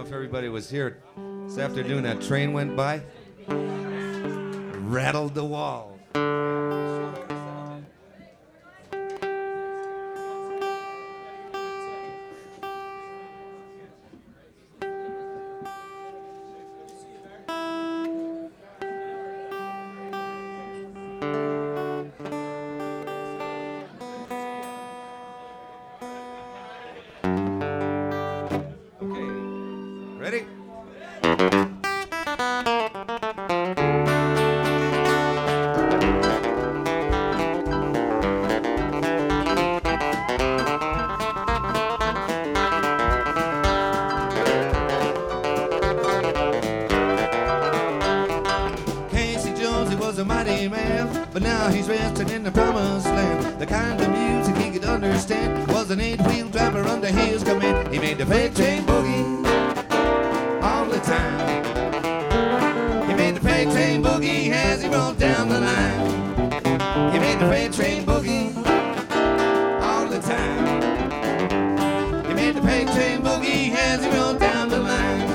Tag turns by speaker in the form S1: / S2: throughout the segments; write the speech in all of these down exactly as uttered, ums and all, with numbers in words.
S1: if everybody was here this afternoon. That train went by, rattled the wall. Ready? Casey Jones, he was a mighty man, but now he's resting in the promised land. The kind of music he could understand was an eight-wheel driver under his command. He made the freight train boogie all the time. He made the freight train boogie as he rolled down the line. He made the freight train boogie all the time. He made the freight train boogie as he rolled down the line.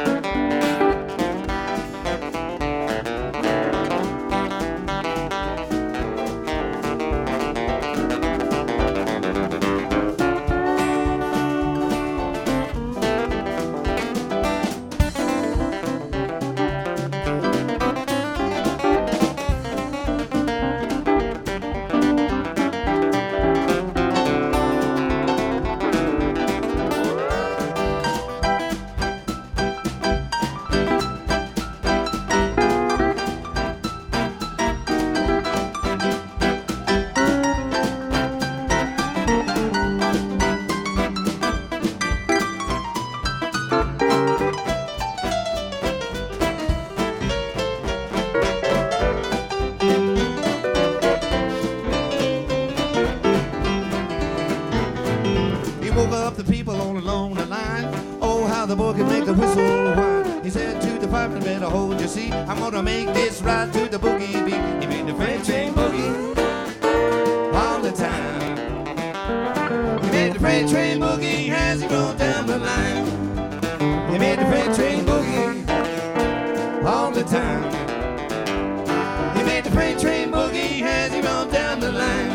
S1: Woke up the people all along the line. Oh, how the boy could make the whistle whine. He said to the fireman, better hold your seat. I'm gonna make this right to the boogie beat. He made the freight train boogie all the time. He made the freight train boogie as he rolled down the line. He made the freight train boogie all the time. He made the freight train boogie as he rolled down the line.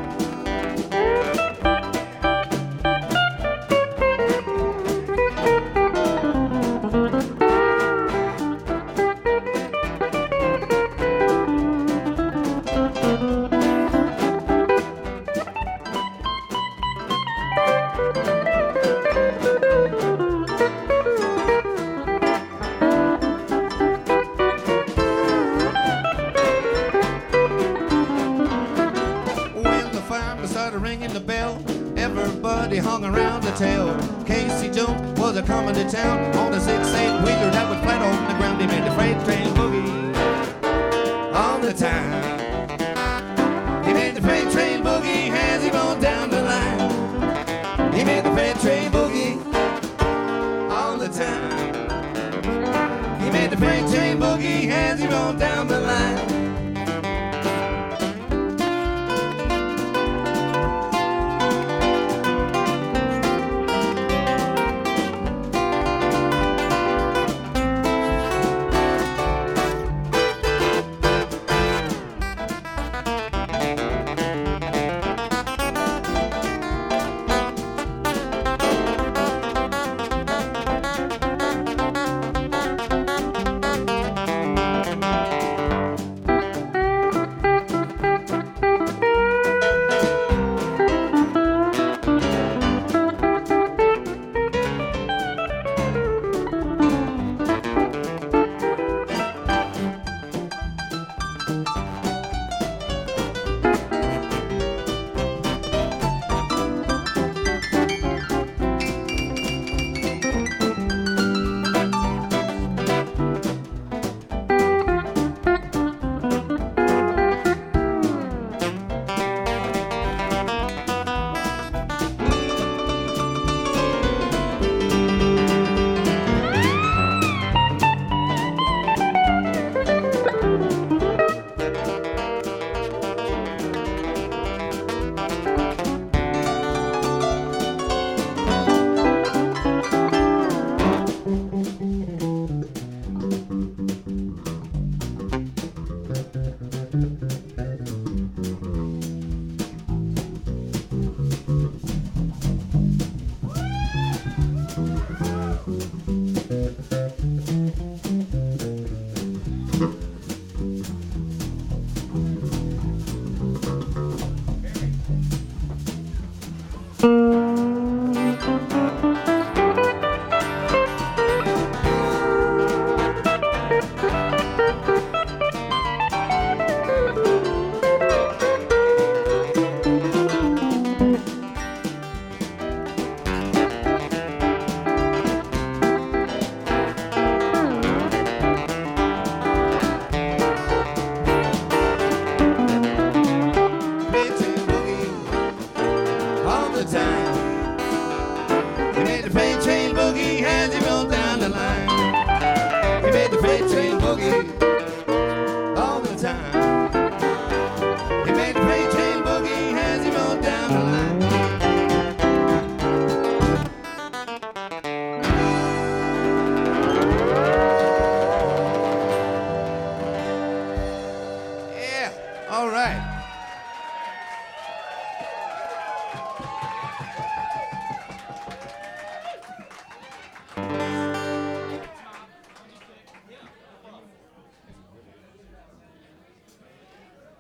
S1: Started ringing the bell, everybody hung around to tell. Casey Jones was a coming to town on a six-eight-wheeler that was flat on the ground. He made the freight train boogie all the time. He made the freight train boogie as he rolled down the line. He made the freight train boogie all the time. He made the freight train boogie as he rolled down the line.